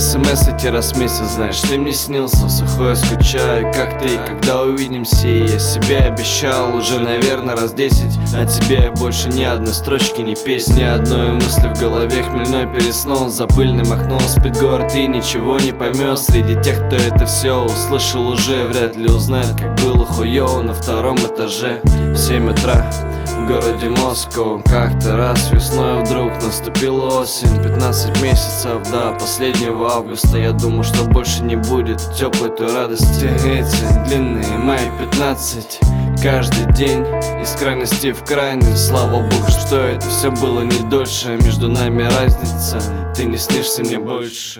СМС эти раз месяц, знаешь, ты мне снился. Сухой скучаю, как ты, когда увидимся. И я себе обещал уже, наверное, раз 10. О тебе больше ни одной строчки, ни песни, ни одной мысли в голове хмельной переснул. За пыльным окном спит город и ничего не поймет. Среди тех, кто это все услышал уже, вряд ли узнает, как было хуёво на втором этаже. В 7 утра в городе Москва. Как-то раз весной вдруг наступила осень. 15 месяцев до последнего августа. Я думал, что больше не будет теплой той радости. Эти длинные мои 15 каждый день из крайности в крайность. Слава богу, что это все было не дольше. Между нами разница, ты не снишься мне больше.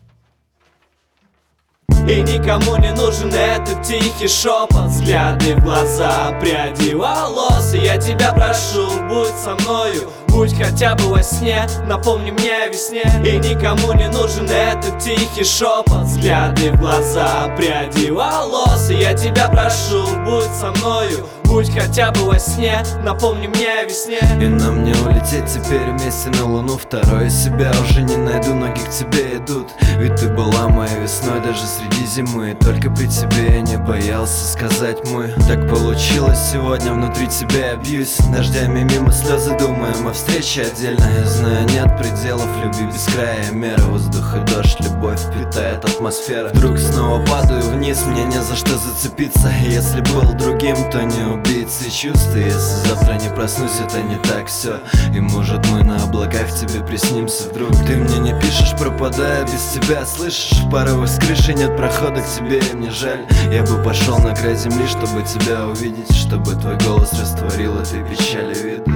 И никому не нужен этот тихий шепот, взгляды в глаза, пряди волос. И я тебя прошу, будь со мною, будь хотя бы во сне, напомни мне о весне. И никому не нужен этот тихий шепот, взгляды в глаза, пряди волос. И я тебя прошу, будь со мною, будь хотя бы во сне, напомни мне о весне. И нам не улететь теперь вместе на луну. Второе себя уже не найду, ноги к тебе идут. Ведь ты была моей весной даже среди зимы. Только при тебе я не боялся сказать мы. Так получилось сегодня, внутри тебя я бьюсь. Дождями мимо слезы, думаем о встрече отдельно. Я знаю, нет пределов любви без края меры. Воздух и дождь, любовь питает атмосфера. Вдруг снова падаю вниз, мне не за что зацепиться. Если был другим, то не убийцы чувств. И если завтра не проснусь, это не так все. И может мы на облаках тебе приснимся вдруг. Ты мне не пишешь, пропадая без тебя, слышишь? В порывах с крыши нет прохода к тебе, и мне жаль. Я бы пошел на край земли, чтобы тебя увидеть, чтобы твой голос растворил этой печали виды.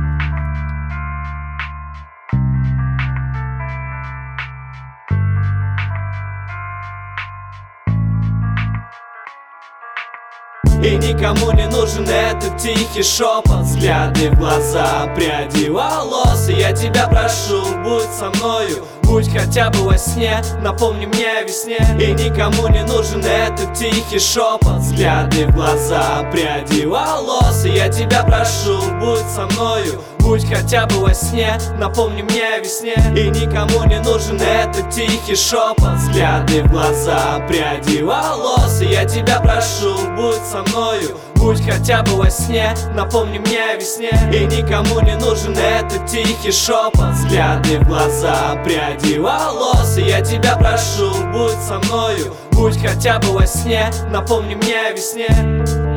И никому не нужен этот тихий шепот, взгляды в глаза, пряди волос. И я тебя прошу, будь со мною, будь хотя бы во сне, напомни мне о весне. И никому не нужен этот тихий шепот, взгляды в глаза, пряди волос. И я тебя прошу, будь со мною, будь хотя бы во сне, напомни мне о весне. И никому не нужен этот тихий шепот, взгляды в глаза, пряди волос. И я тебя прошу, будь со мною, будь хотя бы во сне, напомни мне о весне. И никому не нужен этот тихий шепот, взгляды в глаза, пряди волос. И я тебя прошу, будь со мною, будь хотя бы во сне, напомни мне о весне.